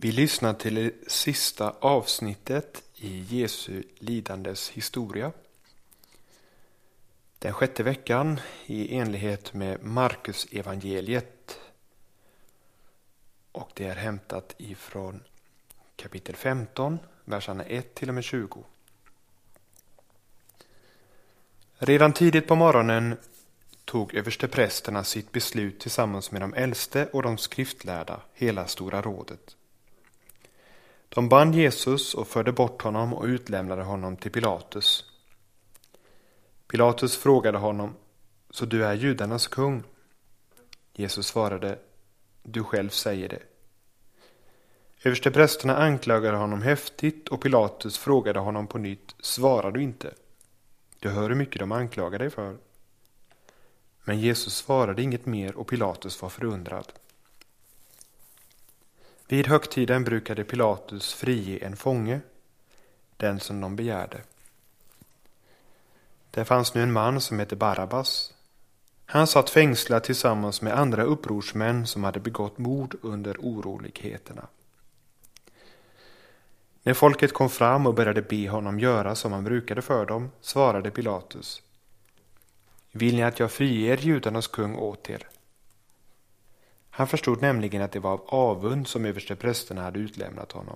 Vi lyssnar till det sista avsnittet i Jesu lidandes historia. Den 6:e veckan i enlighet med Markus evangeliet. Och det är hämtat ifrån kapitel 15, verserna 1 till och med 20. Redan tidigt på morgonen tog översteprästerna sitt beslut tillsammans med de äldste och de skriftlärda, hela stora rådet. De band Jesus och förde bort honom och utlämnade honom till Pilatus. Pilatus frågade honom: "Så du är judarnas kung?" Jesus svarade: "Du själv säger det." Översteprästerna anklagade honom häftigt och Pilatus frågade honom på nytt: "Svarar du inte? Du hör hur mycket de anklagar dig för." Men Jesus svarade inget mer och Pilatus var förundrad. Vid högtiden brukade Pilatus frige en fånge, den som de begärde. Det fanns nu en man som hette Barabbas. Han satt fängslad tillsammans med andra upprorsmän som hade begått mord under oroligheterna. När folket kom fram och började be honom göra som han brukade för dem, svarade Pilatus: "Vill ni att jag friger judarnas kung åt er?" Han förstod nämligen att det var av avund som översteprästerna hade utlämnat honom.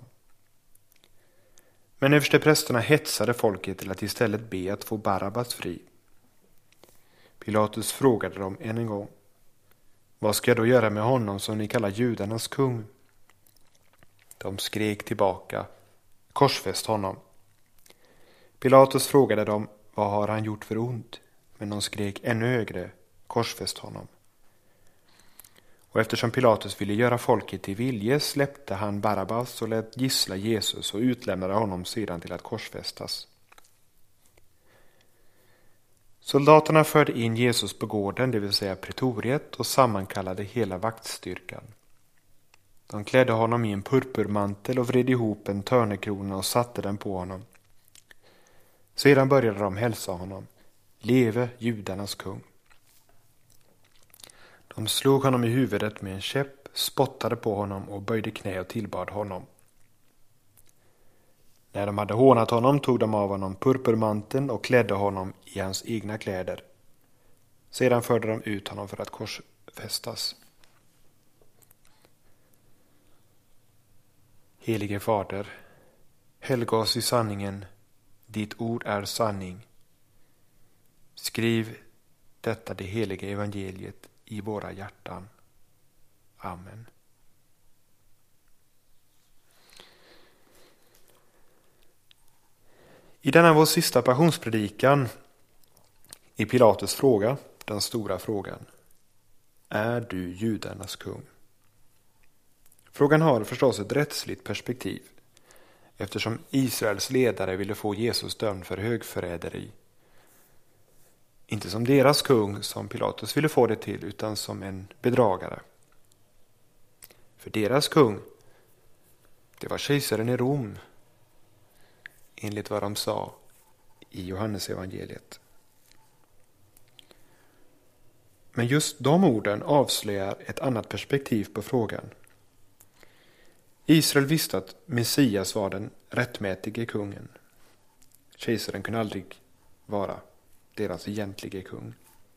Men översteprästerna hetsade folket till att istället be att få Barabbas fri. Pilatus frågade dem än en gång: "Vad ska jag då göra med honom som ni kallar judarnas kung?" De skrek tillbaka: "Korsfäst honom." Pilatus frågade dem: "Vad har han gjort för ont?" Men de skrek ännu högre: "Korsfäst honom." Och eftersom Pilatus ville göra folket till vilje släppte han Barabbas och lät gissla Jesus och utlämnade honom sedan till att korsfästas. Soldaterna förde in Jesus på gården, det vill säga pretoriet, och sammankallade hela vaktstyrkan. De klädde honom i en purpurmantel och vred ihop en törnekrona och satte den på honom. Sedan började de hälsa honom: "Leve judarnas kung." De slog honom i huvudet med en käpp, spottade på honom och böjde knä och tillbad honom. När de hade hånat honom tog de av honom purpurmanteln och klädde honom i hans egna kläder. Sedan förde de ut honom för att korsfästas. Helige Fader, helga oss i sanningen, ditt ord är sanning. Skriv detta det heliga evangeliet i våra hjärtan. Amen. I denna vår sista passionspredikan är Pilatus fråga, den stora frågan: Är du judarnas kung? Frågan har förstås ett rättsligt perspektiv, eftersom Israels ledare ville få Jesus dömd för högförräderi. Inte som deras kung som Pilatus ville få det till, utan som en bedragare. För deras kung, det var kejsaren i Rom, enligt vad de sa i Johannes evangeliet. Men just de orden avslöjar ett annat perspektiv på frågan. Israel visste att Messias var den rättmätige kungen. Kejsaren kunde aldrig vara deras egentliga kung.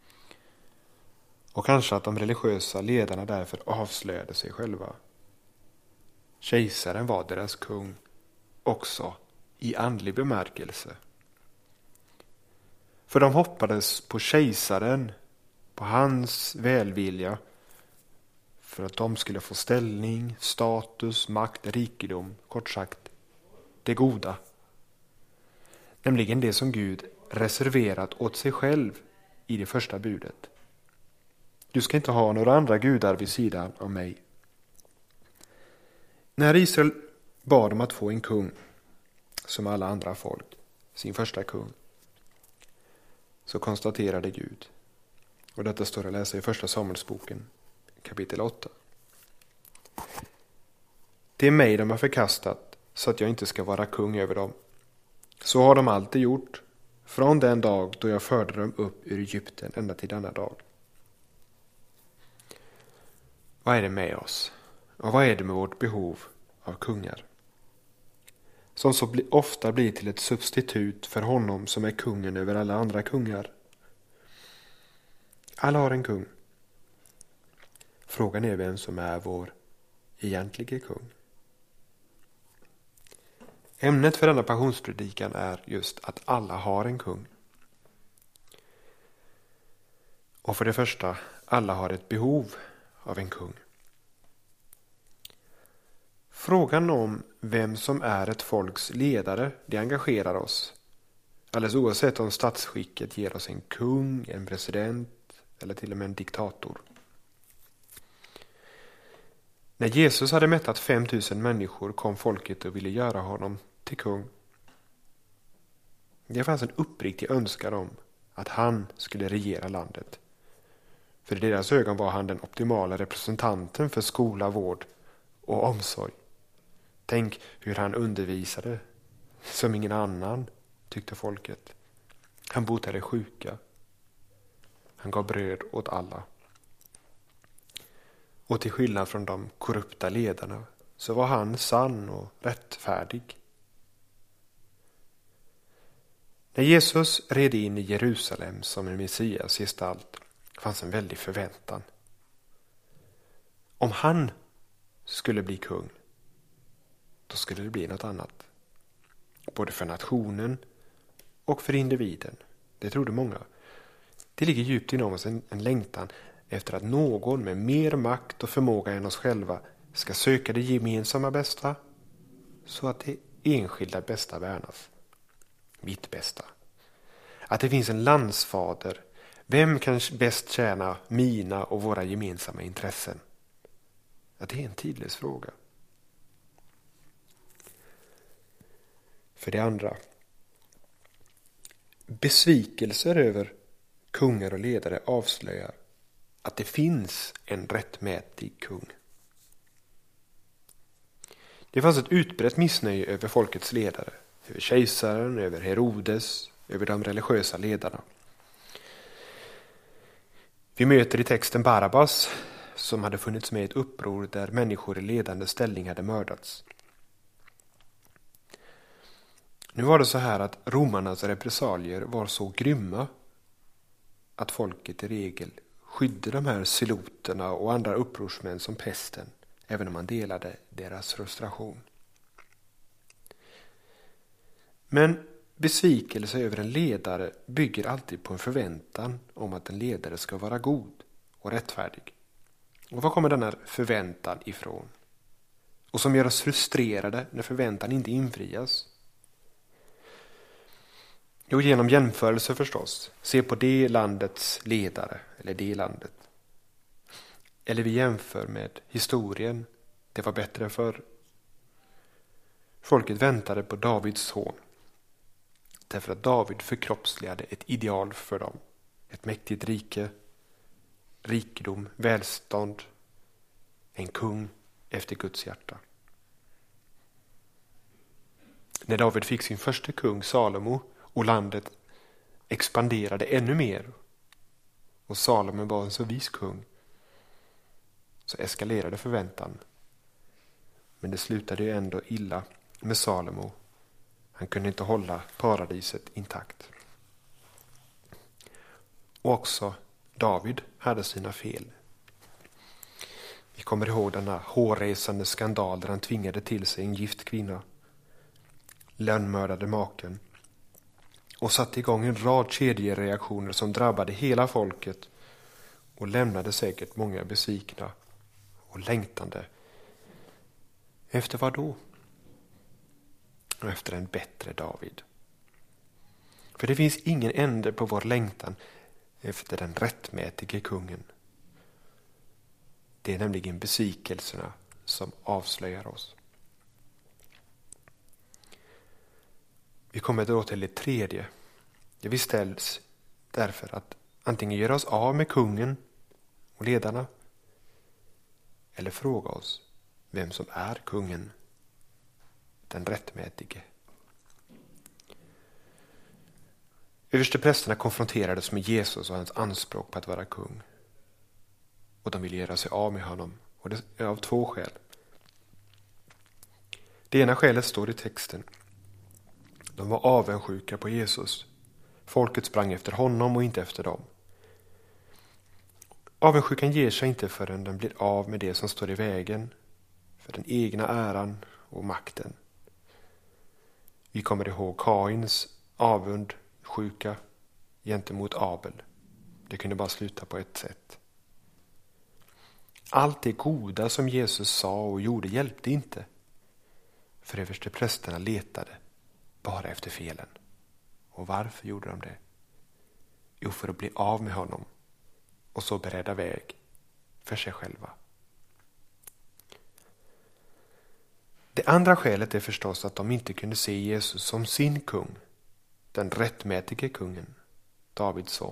Och kanske att de religiösa ledarna därför avslöjade sig själva. Kejsaren var deras kung också i andlig bemärkelse. För de hoppades på kejsaren, på hans välvilja, för att de skulle få ställning, status, makt, rikedom, kort sagt det goda. Nämligen det som Gud reserverat åt sig själv i det första budet. Du ska inte ha några andra gudar vid sidan av mig. När Israel bad om att få en kung som alla andra folk, sin första kung, så konstaterade Gud, och detta står att läsa i första Samuelsboken kapitel 8. Det är mig de har förkastat så att jag inte ska vara kung över dem. Så har de alltid gjort, från den dag då jag förde dem upp ur Egypten ända till denna dag. Vad är det med oss? Och vad är det med vårt behov av kungar, som så ofta blir till ett substitut för honom som är kungen över alla andra kungar. Alla har en kung. Frågan är vem som är vår egentliga kung. Ämnet för denna passionspredikan är just att alla har en kung. Och för det första, alla har ett behov av en kung. Frågan om vem som är ett folks ledare, det engagerar oss. Alldeles oavsett om statsskicket ger oss en kung, en president eller till och med en diktator. När Jesus hade mättat 5000 människor kom folket och ville göra honom till kung. Det fanns en uppriktig önskan om att han skulle regera landet. För i deras ögon var han den optimala representanten för skola, vård och omsorg. Tänk hur han undervisade som ingen annan, tyckte folket. Han botade sjuka. Han gav bröd åt alla. Och till skillnad från de korrupta ledarna så var han sann och rättfärdig. När Jesus red in i Jerusalem som en Messias gestalt fanns en väldig förväntan. Om han skulle bli kung, då skulle det bli något annat. Både för nationen och för individen. Det trodde många. Det ligger djupt inom oss en längtan efter att någon med mer makt och förmåga än oss själva ska söka det gemensamma bästa så att det enskilda bästa värnas. Mitt bästa. Att det finns en landsfader. Vem kan bäst tjäna mina och våra gemensamma intressen? Att det är en tidlös fråga. För det andra. Besvikelser över kungar och ledare avslöjar att det finns en rättmätig kung. Det fanns ett utbrett missnöje över folkets ledare, över kejsaren, över Herodes, över de religiösa ledarna. Vi möter i texten Barabbas som hade funnits med i ett uppror där människor i ledande ställning hade mördats. Nu var det så här att romarnas repressalier var så grymma att folket i regel skydde de här siloterna och andra upprorsmän som pesten, även om man delade deras frustration. Men besvikelse över en ledare bygger alltid på en förväntan om att en ledare ska vara god och rättfärdig. Och var kommer denna förväntan ifrån? Och som gör oss frustrerade när förväntan inte infrias? Jo, genom jämförelse förstås. Se på det landets ledare eller det landet. Eller vi jämför med historien. Det var bättre förr. Folket väntade på Davids son. Därför att David förkroppsligade ett ideal för dem. Ett mäktigt rike, rikedom, välstånd. En kung efter Guds hjärta. När David fick sin första kung Salomo och landet expanderade ännu mer och Salomo var en så vis kung, så eskalerade förväntan. Men det slutade ju ändå illa med Salomo. Han kunde inte hålla paradiset intakt. Och också David hade sina fel. Vi kommer ihåg denna hårresande skandal där han tvingade till sig en gift kvinna, lönnmördade maken och satte igång en rad kedjereaktioner som drabbade hela folket och lämnade säkert många besvikna och längtande. Efter vad då? Efter en bättre David. För det finns ingen ände på vår längtan efter den rättmätige kungen. Det är nämligen besvikelserna som avslöjar oss. Vi kommer då till det tredje. Det vi ställs därför att antingen göra oss av med kungen och ledarna eller fråga oss vem som är kungen, den rättmätige. Översteprästerna konfronterades med Jesus och hans anspråk på att vara kung. Och de ville göra sig av med honom. Och det är av två skäl. Det ena skälet står i texten. De var avundsjuka på Jesus. Folket sprang efter honom och inte efter dem. Avundsjukan ger sig inte förrän den blir av med det som står i vägen för den egna äran och makten. Vi kommer ihåg Kains avundsjuka gentemot Abel. Det kunde bara sluta på ett sätt. Allt det goda som Jesus sa och gjorde hjälpte inte. För översteprästerna letade bara efter felen. Och varför gjorde de det? Jo, för att bli av med honom och så bereda väg för sig själva. Det andra skälet är förstås att de inte kunde se Jesus som sin kung, den rättmätige kungen, Davids son.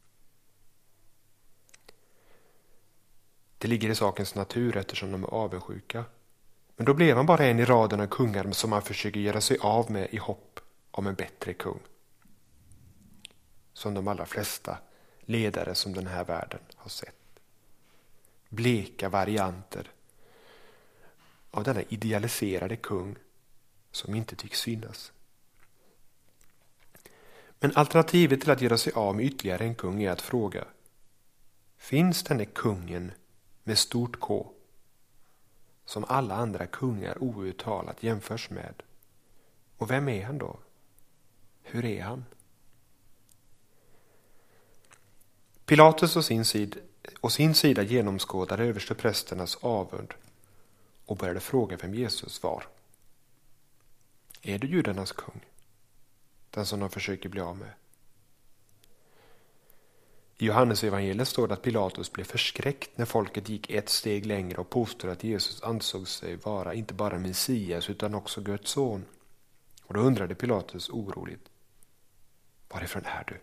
Det ligger i sakens natur eftersom de är avundsjuka. Men då blev han bara en i raden av kungar som man försöker göra sig av med i hopp om en bättre kung. Som de allra flesta ledare som den här världen har sett. Bleka varianter av denna idealiserade kung som inte tycks synas. Men alternativet till att göra sig av med ytterligare en kung är att fråga: finns denne kungen med stort K som alla andra kungar outtalat jämförs med? Och vem är han då? Hur är han? Pilatus å sin sida genomskådade översteprästernas avund och började fråga vem Jesus var. Är du judarnas kung? Den som de försöker bli av med. I Johannes evangeliet står det att Pilatus blev förskräckt när folket gick ett steg längre och påstod att Jesus ansåg sig vara inte bara Messias utan också Guds son. Och då undrade Pilatus oroligt: varifrån är du?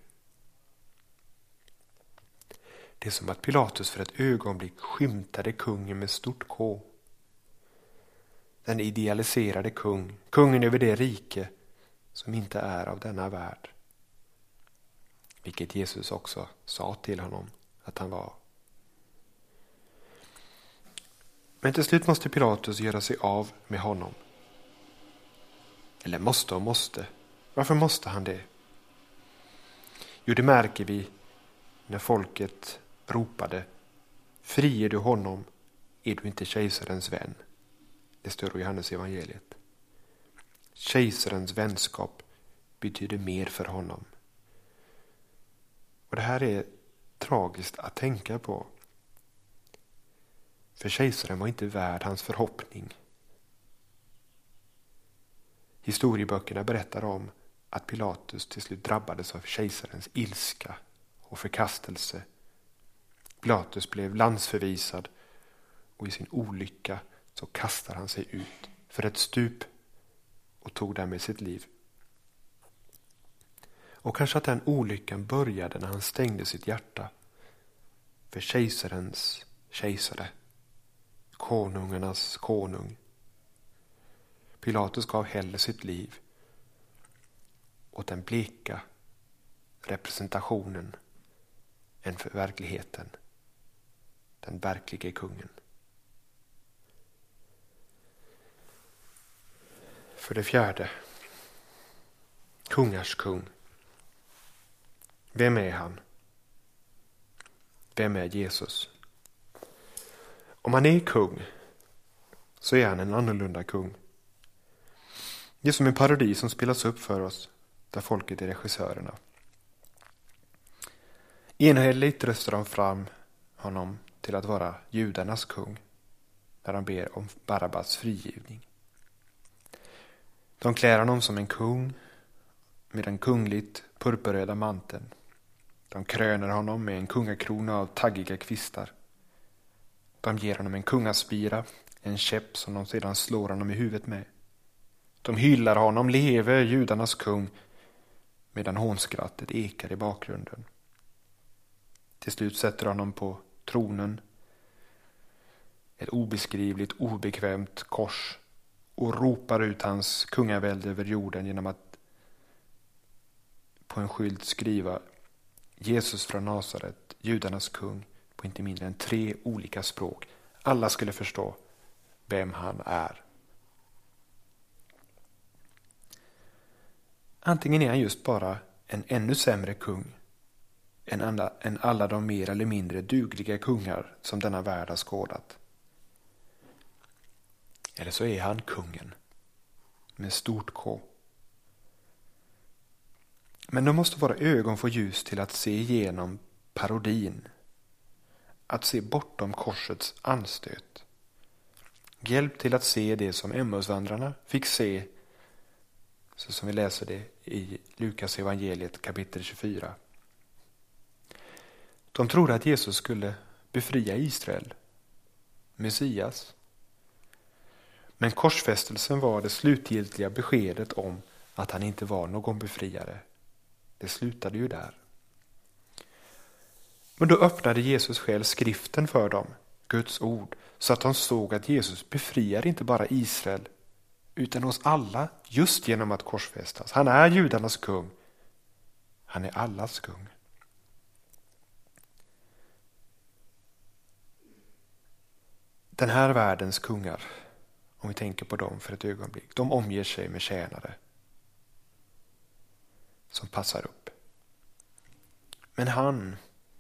Det är som att Pilatus för ett ögonblick skymtade kungen med stort K. Den idealiserade kungen över det rike som inte är av denna värld. Vilket Jesus också sa till honom att han var. Men till slut måste Pilatus göra sig av med honom. Eller måste och måste. Varför måste han det? Jo, det märker vi när folket ropade: friger du honom är du inte kejsarens vän. Det står i Johannes evangeliet. Kejsarens vänskap betyder mer för honom. Och det här är tragiskt att tänka på. För kejsaren var inte värd hans förhoppning. Historieböckerna berättar om att Pilatus till slut drabbades av kejsarens ilska och förkastelse. Pilatus blev landsförvisad och i sin olycka så kastar han sig ut för ett stup och tog därmed sitt liv. Och kanske att den olyckan började när han stängde sitt hjärta för kejsarens kejsare, konungarnas konung. Pilatus gav hellre sitt liv åt den bleka representationen än för verkligheten, den verkliga kungen. För det fjärde, kungars kung. Vem är han? Vem är Jesus? Om han är kung så är han en annorlunda kung. Det är som en parodi som spelas upp för oss där folket är regissörerna. Enhälligt röstar de fram honom till att vara judarnas kung när de ber om Barabbas frigivning. De klär honom som en kung med den kungligt purpurröda manteln. De kröner honom med en kungakrona av taggiga kvistar. De ger honom en kungaspira, en käpp som de sedan slår honom i huvudet med. De hyllar honom, leve judarnas kung, medan hånskrattet ekar i bakgrunden. Till slut sätter honom på tronen, ett obeskrivligt, obekvämt kors, och ropar ut hans kungavälde över jorden genom att på en skylt skriva Jesus från Nasaret, judarnas kung, på inte mindre än 3 olika språk. Alla skulle förstå vem han är. Antingen är han just bara en ännu sämre kung än alla de mer eller mindre dugliga kungar som denna värld har skådat. Eller så är han kungen med stort K. Men då måste våra ögon få ljus till att se igenom parodin. Att se bortom korsets anstöt. Hjälp till att se det som Emmausvandrarna fick se, så som vi läser det i Lukas evangeliet kapitel 24. De trodde att Jesus skulle befria Israel, Messias. Men korsfästelsen var det slutgiltiga beskedet om att han inte var någon befriare. Det slutade ju där. Men då öppnade Jesus själv skriften för dem, Guds ord, så att de såg att Jesus befriar inte bara Israel utan oss alla just genom att korsfästas. Han är judarnas kung. Han är allas kung. Den här världens kungar, om vi tänker på dem för ett ögonblick, de omger sig med tjänare som passar upp. Men han,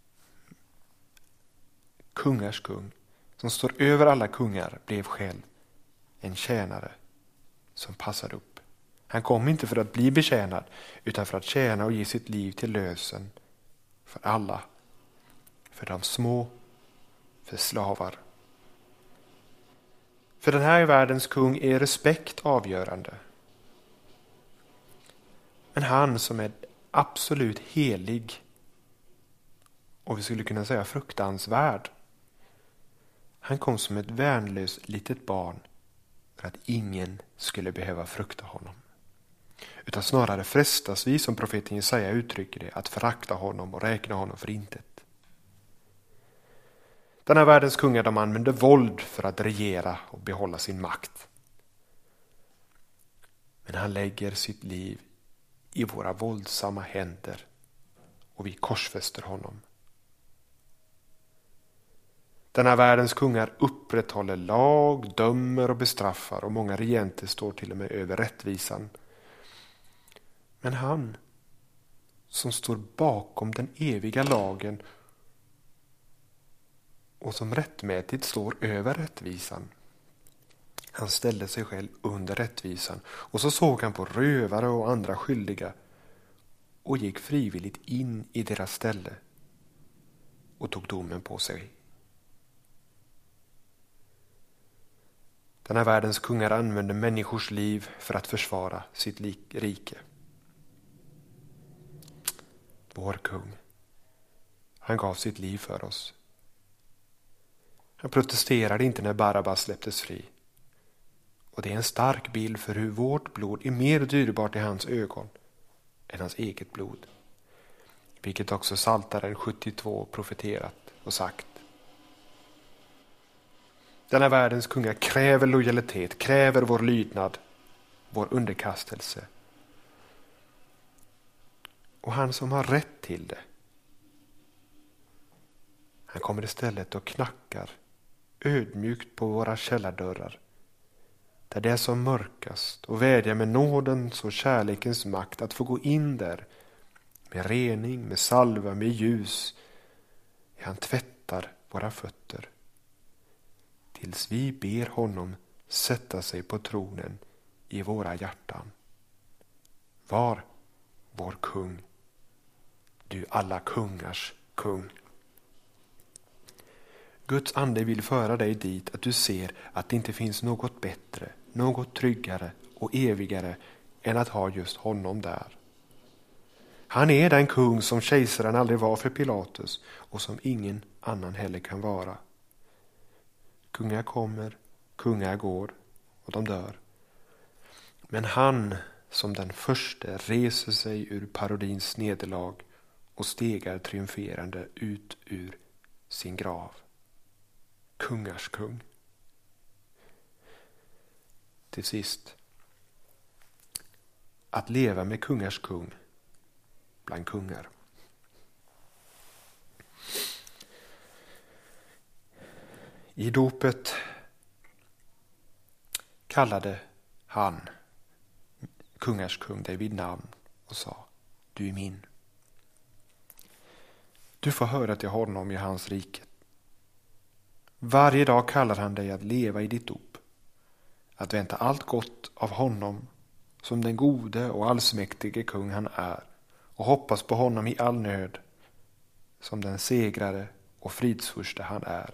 kungars kung, som står över alla kungar, blev själv en tjänare som passar upp. Han kom inte för att bli betjänad utan för att tjäna och ge sitt liv till lösen för alla. För de små, för slavar. För den här världens kung är respekt avgörande. Men han som är absolut helig, och vi skulle kunna säga fruktansvärd, han kom som ett värnlöst litet barn för att ingen skulle behöva frukta honom. Utan snarare frestas vi, som profeten Jesaja uttrycker det, att förakta honom och räkna honom för intet. Den här världens kungar, de använder våld för att regera och behålla sin makt. Men han lägger sitt liv i våra våldsamma händer och vi korsfäster honom. Den här världens kungar upprätthåller lag, dömer och bestraffar, och många regenter står till och med över rättvisan. Men han som står bakom den eviga lagen och som rättmätigt står över rättvisan, han ställde sig själv under rättvisan, och så såg han på rövare och andra skyldiga och gick frivilligt in i deras ställe och tog domen på sig. Den här världens kungar använder människors liv för att försvara sitt rike. Vår kung, han gav sitt liv för oss. Han protesterade inte när Barabbas släpptes fri. Och det är en stark bild för hur vårt blod är mer dyrbart i hans ögon än hans eget blod. Vilket också Psaltaren 72 profeterat och sagt. Denna världens kungar kräver lojalitet, kräver vår lydnad, vår underkastelse. Och han som har rätt till det, han kommer istället och knackar ödmjukt på våra källardörrar, där det är som mörkast, och vädjar med nådens och kärlekens makt att få gå in där med rening, med salva, med ljus. Han tvättar våra fötter tills vi ber honom sätta sig på tronen i våra hjärtan. Var vår kung, du alla kungars kung. Guds ande vill föra dig dit att du ser att det inte finns något bättre, något tryggare och evigare än att ha just honom där. Han är den kung som kejsaren aldrig var för Pilatus och som ingen annan heller kan vara. Kungar kommer, kungar går och de dör. Men han som den första reser sig ur parodins nederlag och stegar triumferande ut ur sin grav. Kungars kung. Till sist. Att leva med kungars kung bland kungar. I dopet kallade han kungars kung dig vid namn och sa: du är min. Du får höra till honom i hans rike. Varje dag kallar han dig att leva i ditt dop, att vänta allt gott av honom som den gode och allsmäktige kung han är, och hoppas på honom i all nöd som den segrare och fridsfurste han är.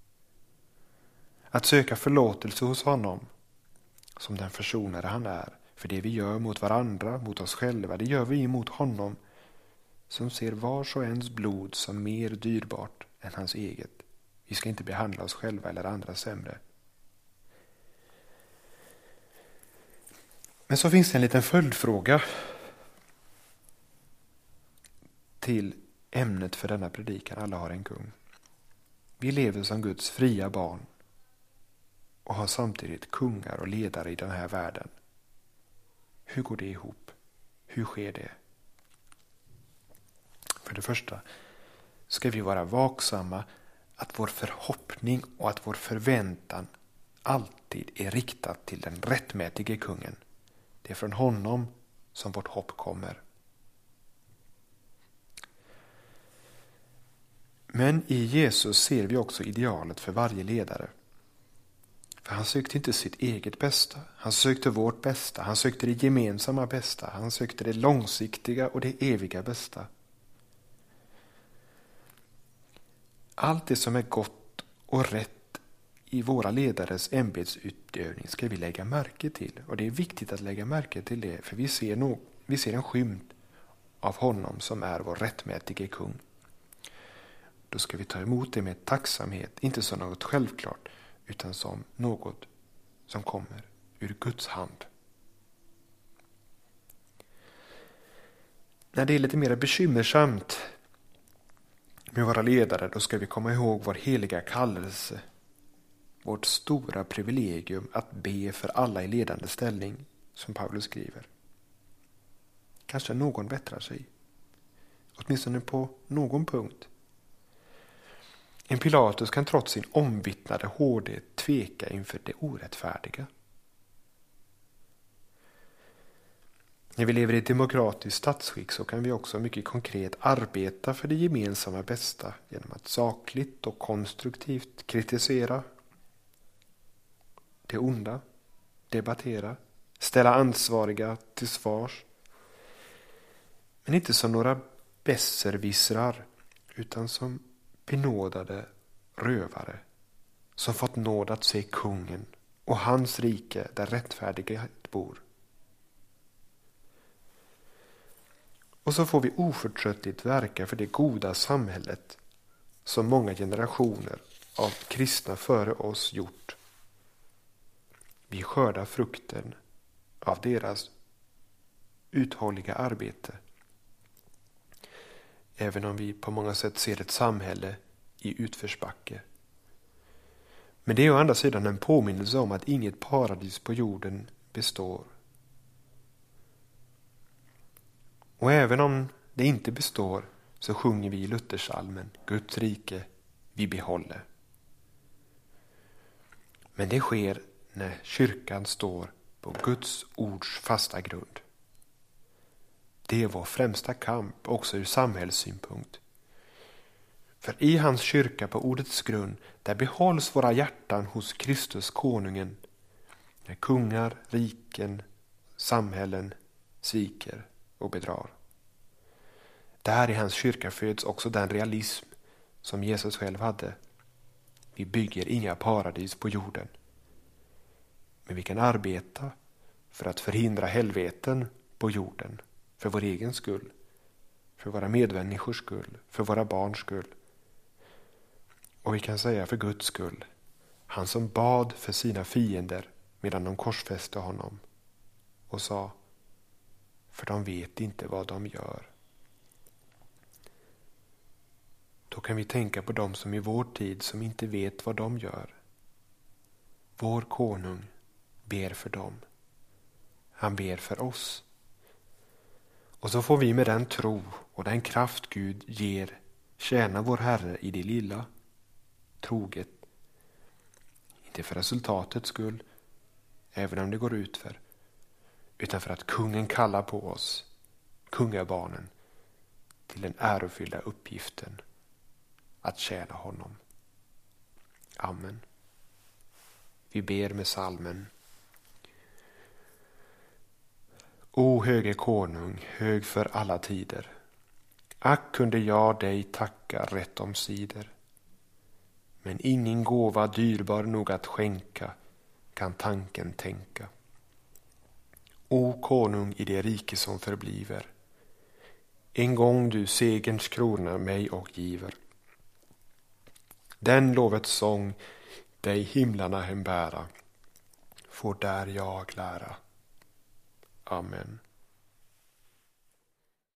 Att söka förlåtelse hos honom som den försonare han är, för det vi gör mot varandra, mot oss själva, det gör vi mot honom som ser vars och ens blod som mer dyrbart än hans eget. Vi ska inte behandla oss själva eller andra sämre. Men så finns det en liten följdfråga till ämnet för denna predikan. Alla har en kung. Vi lever som Guds fria barn och har samtidigt kungar och ledare i den här världen. Hur går det ihop? Hur sker det? För det första ska vi vara vaksamma att vår förhoppning och att vår förväntan alltid är riktad till den rättmätige kungen. Det är från honom som vårt hopp kommer. Men i Jesus ser vi också idealet för varje ledare. För han sökte inte sitt eget bästa. Han sökte vårt bästa. Han sökte det gemensamma bästa. Han sökte det långsiktiga och det eviga bästa. Allt det som är gott och rätt i våra ledares ämbetsutövning ska vi lägga märke till. Och det är viktigt att lägga märke till det, för vi ser en skymt av honom som är vår rättmätige kung. Då ska vi ta emot det med tacksamhet, inte som något självklart, utan som något som kommer ur Guds hand. När det är lite mer bekymmersamt med våra ledare, då ska vi komma ihåg vår heliga kallelse, vårt stora privilegium att be för alla i ledande ställning, som Paulus skriver. Kanske någon bättrar sig, åtminstone på någon punkt. En Pilatus kan trots sin omvittnade hårdhet tveka inför det orättfärdiga. När vi lever i ett demokratiskt statsskick så kan vi också mycket konkret arbeta för det gemensamma bästa genom att sakligt och konstruktivt kritisera det onda, debattera, ställa ansvariga till svars. Men inte som några besserwissrar, utan som benådade rövare som fått nåd att se kungen och hans rike där rättfärdighet bor. Och så får vi oförtröttligt verka för det goda samhället som många generationer av kristna före oss gjort. Vi skördar frukten av deras uthålliga arbete. Även om vi på många sätt ser ett samhälle i utförsbacke. Men det är å andra sidan en påminnelse om att inget paradis på jorden består. Och även om det inte består så sjunger vi i Luthersalmen: Guds rike vi behåller. Men det sker när kyrkan står på Guds ords fasta grund. Det är vår främsta kamp också ur samhällssynpunkt. För i hans kyrka på ordets grund, där behålls våra hjärtan hos Kristus konungen, när kungar, riken, samhällen sviker och bedrar. Där i hans kyrka föds också den realism som Jesus själv hade. Vi bygger inga paradis på jorden. Men vi kan arbeta för att förhindra helveten på jorden. För vår egen skull. För våra medmänniskors skull. För våra barns skull. Och vi kan säga för Guds skull. Han som bad för sina fiender medan de korsfäste honom. Och sa: för de vet inte vad de gör. Då kan vi tänka på dem som i vår tid som inte vet vad de gör. Vår konung ber för dem. Han ber för oss. Och så får vi med den tro och den kraft Gud ger tjäna vår Herre i det lilla, troget. Inte för resultatets skull, även om det går ut för, utan för att kungen kallar på oss. kungabarnen till den ärofyllda uppgiften att tjäna honom. Amen. Vi ber med salmen. O höge konung, hög för alla tider, ack kunde jag dig tacka rätt omsider. Men ingen gåva dyrbar nog att skänka kan tanken tänka. O konung i det rike som förbliver, en gång du segerns krona mig och giver. Den lovets sång dig himlarna hembära, får där jag lära. Amen.